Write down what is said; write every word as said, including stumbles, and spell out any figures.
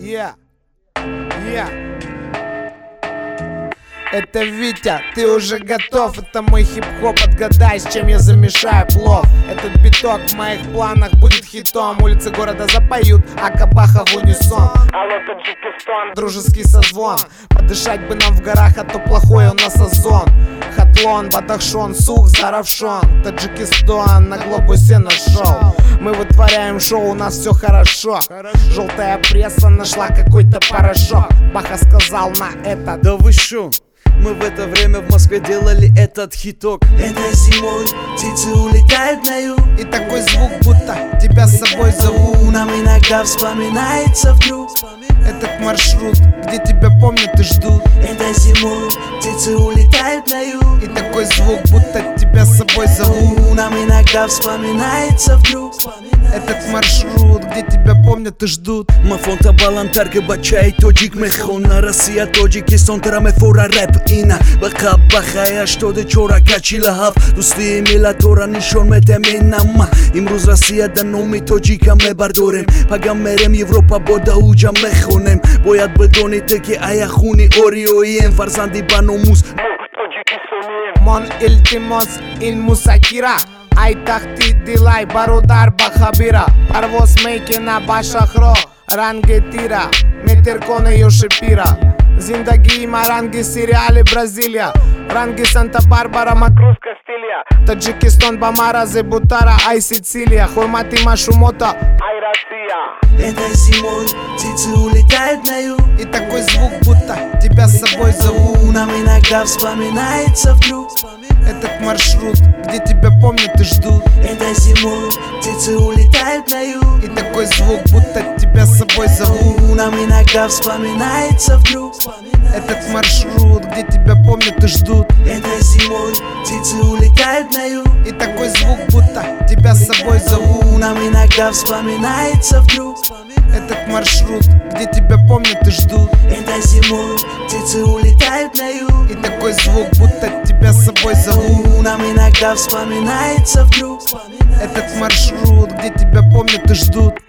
Yeah. Yeah. Это Витя, ты уже готов? Это мой хип-хоп, отгадай, с чем я замешаю плов. Этот биток в моих планах будет хитом. Улицы города запоют, а кабаха в унисон. Алло, Таджикистан, дружеский созвон. Подышать бы нам в горах, а то плохой у нас озон. Хатлон, Бадахшон, Сух, Заравшон. Таджикистан на глобусе нашел. Мы вытворяем шоу, у нас все хорошо. Желтая пресса нашла какой-то порошок. Баха сказал на это: да вы шо? Мы в это время в Москве делали этот хиток. Это зимой птицы улетают на юг, и такой звук, будто тебя с собой зовут. Нам иногда вспоминается вдруг этот маршрут, где тебя помнят и ждут. Это зимой птицы улетают на юг, и такой звук, будто тебя с собой зовут. Нам иногда вспоминается вдруг этот маршрут, где тебя помнят и ждут. Мафонта балантарга бачай тоджик мехона Россия Тоджикистан тарамефора рэп ина баха бахая штоде чора качилахав дусти милатора нишон метеминама имруз Россия да номи тоджика мебардорем пагамерем Европа бода уджа мехонем бояд бедони теки аяхуни ориоием фарзанди ба номус Мон илтимос ин мусакира ай тахти дилай бародар бахабира парвоз мекена башахро ранге тира метерконе йошепира Зиндаги маранги сериалы Бразилия ранги Санта-Барбара Макрус Кастилья Таджикистан Бамара Зебутара ай Сицилия Хурмати Машумота ай Россия. Это зимой птицы улетают на юг, и такой звук, будто тебя с собой зовут. Нам иногда вспоминается вдруг этот маршрут, где тебя помнят и ждут. Это зимой птицы улетают на юг, и такой звук, будто тебя с собой зовут. Нам иногда вспоминается вдруг этот маршрут, где тебя помнят и ждут. Это зимой птицы улетают на юг, и такой звук, будто тебя с собой зовут. Нам иногда вспоминается вдруг этот маршрут, где тебя помнят и ждут. Это зимой птицы улетают на юг, и такой звук, будто тебя с собой зовут. Нам иногда вспоминается вдруг этот маршрут, где тебя помнят и ждут.